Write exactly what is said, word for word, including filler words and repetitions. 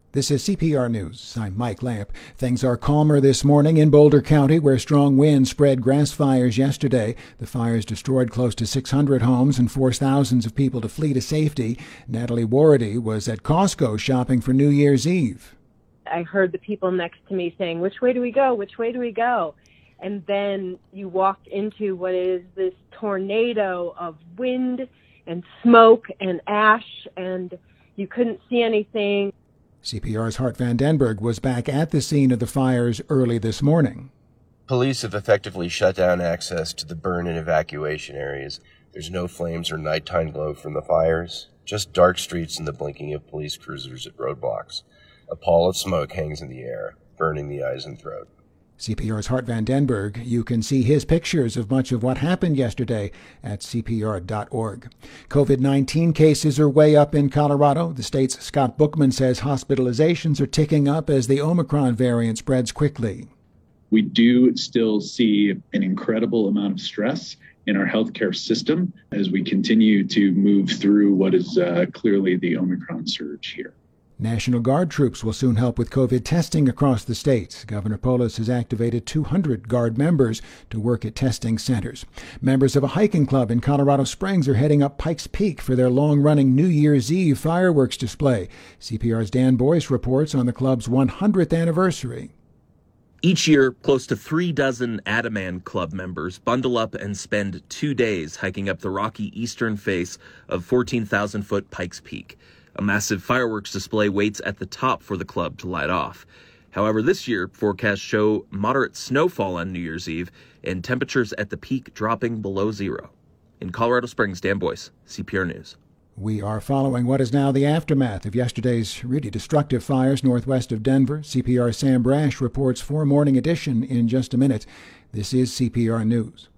This is C P R News. I'm Mike Lamp. Things are calmer this morning in Boulder County, where strong winds spread grass fires yesterday. The fires destroyed close to six hundred homes and forced thousands of people to flee to safety. Natalie Warady was at Costco shopping for New Year's Eve. I heard the people next to me saying, "Which way do we go? Which way do we go?" And then you walked into what is this tornado of wind and smoke and ash, and you couldn't see anything. C P R's Hart Van Denberg was back at the scene of the fires early this morning. Police have effectively shut down access to the burn and evacuation areas. There's no flames or nighttime glow from the fires, just dark streets and the blinking of police cruisers at roadblocks. A pall of smoke hangs in the air, burning the eyes and throat. C P R's Hart Van Denberg. You can see his pictures of much of what happened yesterday at C P R dot org. COVID nineteen cases are way up in Colorado. The state's Scott Bookman says hospitalizations are ticking up as the Omicron variant spreads quickly. We do still see an incredible amount of stress in our healthcare system as we continue to move through what is uh, clearly the Omicron surge here. National Guard troops will soon help with COVID testing across the state. Governor Polis has activated two hundred Guard members to work at testing centers. Members of a hiking club in Colorado Springs are heading up Pikes Peak for their long-running New Year's Eve fireworks display. C P R's Dan Boyce reports on the club's one hundredth anniversary. Each year, close to three dozen Adaman Club members bundle up and spend two days hiking up the rocky eastern face of fourteen thousand foot Pikes Peak. A massive fireworks display waits at the top for the club to light off. However, this year, forecasts show moderate snowfall on New Year's Eve and temperatures at the peak dropping below zero. In Colorado Springs, Dan Boyce, C P R News. We are following what is now the aftermath of yesterday's really destructive fires northwest of Denver. C P R's Sam Brash reports for Morning Edition in just a minute. This is C P R News.